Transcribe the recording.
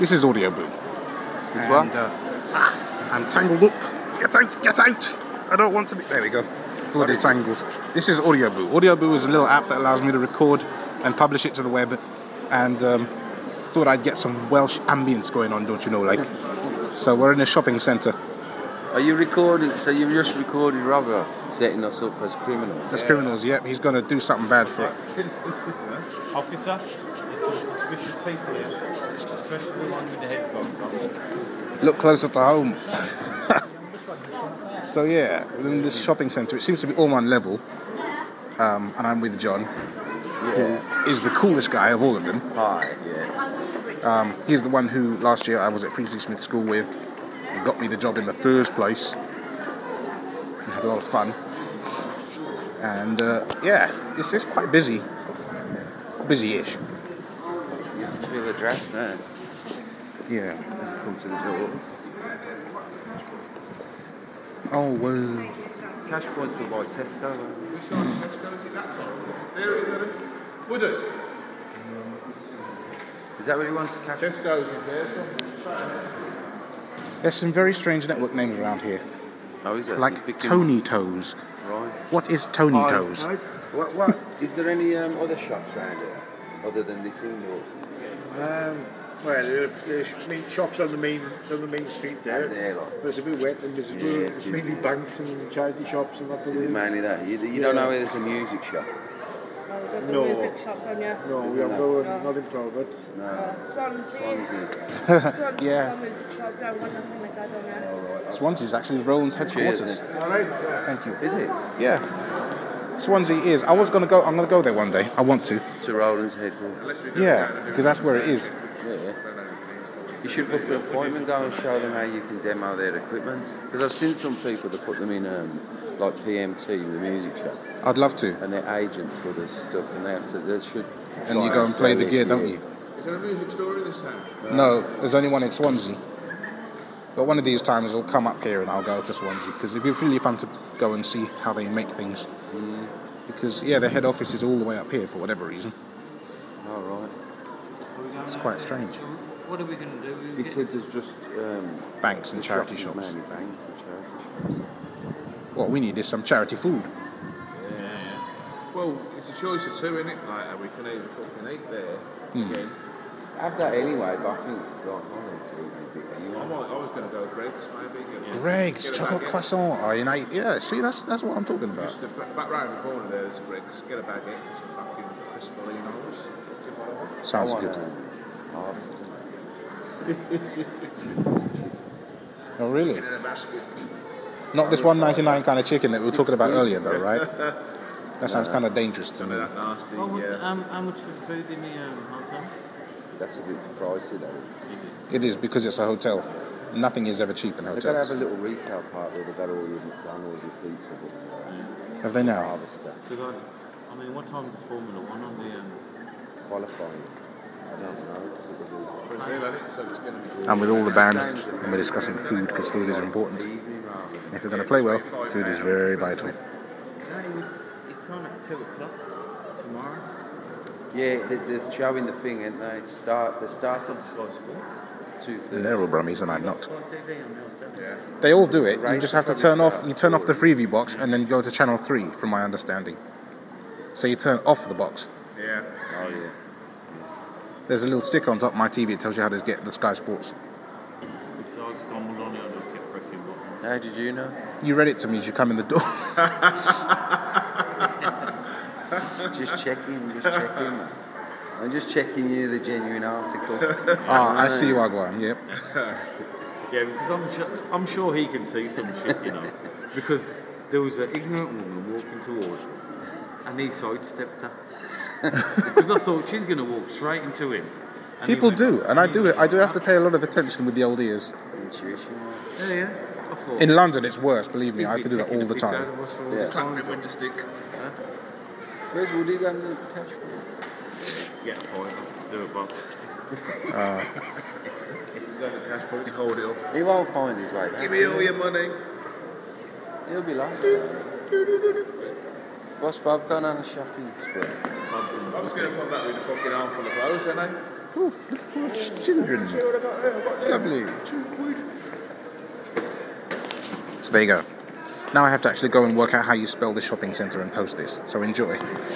This is Audio Boo. It's what? I'm tangled up. Get out, get out. I don't want to be... There we go. Bloody tangled. This is Audio Boo. Audio Boo is a little app that allows me to record and publish it to the web. And thought I'd get some Welsh ambience going on, don't you know, like. So we're in a shopping centre. Are you recording? So you've just recorded Robert setting us up as criminals? As criminals, yep. He's going to do something bad for it. Officer, there's some suspicious people here, especially the one with the headphones on. Look closer to home. So yeah, within this shopping centre, it seems to be all one level. And I'm with John, who is the coolest guy of all of them. Hi, yeah. He's the one who last year I was at Priestley Smith School with. He got me the job in the first place. We had a lot of fun. And yeah, this is quite busy. Busy-ish. You can feel the dress, man. Yeah. Let's come to the door. Oh, well. Cash points will buy Tesco. Which side of Tesco is it? That side? There it is. Would it? Is that what he wants? Cash? Tesco's is there somewhere. There's some very strange network names around here. Oh, is it? Like Tony Toes. Right. What is Tony Toes? What? Is there any other shops around here other than this indoor? Well, there's meat shops on the main street there. There, like. There's a bit wet and there's mainly banks and charity shops and that. Is it mainly that? You don't know where there's a music shop? No. Music shop on you. No, we have nothing private. No. Swansea. Swansea. Yeah. Music shop, no one, nothing like that on you. Swansea's actually Roland's headquarters. Cheers. All right. Thank you. Is it? Yeah. Swansea is. I'm gonna go there one day. I want to. To Roland's headquarters. Yeah, because that's where it is. Yeah. You should book an appointment, go and show them how you can demo their equipment. Because I've seen some people that put them in like PMT, the music shop, I'd love to. and they're agents for this stuff, and they should. And you go and play the gear, don't you? Is there a music store in this town? No, there's only one in Swansea. But one of these times I'll come up here and I'll go to Swansea because it'd be really fun to go and see how they make things. Because yeah, their head office is all the way up here for whatever reason. All right. It's quite strange. What are we going to do? He said there's just Banks and the charity is shops. mainly banks and charity shops. What we need is some charity food. Yeah. Well, it's a choice of two, isn't it? Like, we can either fucking eat there again. Have that anyway, but I think like, I need to eat a bit anyway. I was going to go Greg's, maybe. Greg's Get a chocolate baguette. croissant. Oh, you know, yeah. See, that's what I'm talking about. Just back round the corner there, there's a Greg's. Get a baguette and some fucking Crispolinos. Sounds I want good. harvest. Oh, really? In a basket. Not this $1.99 kind of chicken that we were talking about earlier, though, right? That sounds kind of dangerous to me. That nasty, How much for the food in the hotel? That's a bit pricey, that is. It is because it's a hotel. Nothing is ever cheap in They've got to have hotels. a little retail part where they've got all your McDonald's, your pizza, but Have they now? harvester. Because I mean, what time is the Formula One on the? Qualifying. I don't know, because it was all... Brazil, I think, so it's going to be... I'm with all the band and we're discussing food because food is important. Evening rather than... If you're going to play well, food is very vital. It's on at 2 o'clock tomorrow. Yeah, they're showing the thing, and they start On Sky Sports. 2:30. They're all Brummies and I'm not. Sky TV on the hotel. They all do it. You just have to turn off the Freeview box and then go to channel 3, from my understanding. So you turn off the box. Yeah. Oh, yeah. There's a little sticker on top of my TV that tells you how to get the Sky Sports. Besides, stumbled on it, I just kept pressing buttons. How did you know? You read it to me as you come in the door. Just checking. I'm just checking you the genuine article. I see you, Wagwan, yep. Yeah, because I'm sure he can see some shit, you know. Because there was an ignorant woman walking towards him, and he sidestepped her. Because I thought she's going to walk straight into him. And he People went, do, and I do have to pay a lot of attention with the old ears. Intuition. Yeah. I thought, In London, it's worse, believe me, I have to do that taking all the piss out time. of us all Yeah. the time. Crack me with the stick. Where's Woody going to catch for? Get a fiver, do a box. He's going to cash point to hold it up. He won't find his way back. Give me all your money. He'll be lost though. What's Bob gone on a shopping spree? I was going to come back with a fucking armful of clothes, then, Oh, look, children. Lovely. So there you go. Now I have to actually go and work out how you spell the shopping centre and post this. So enjoy.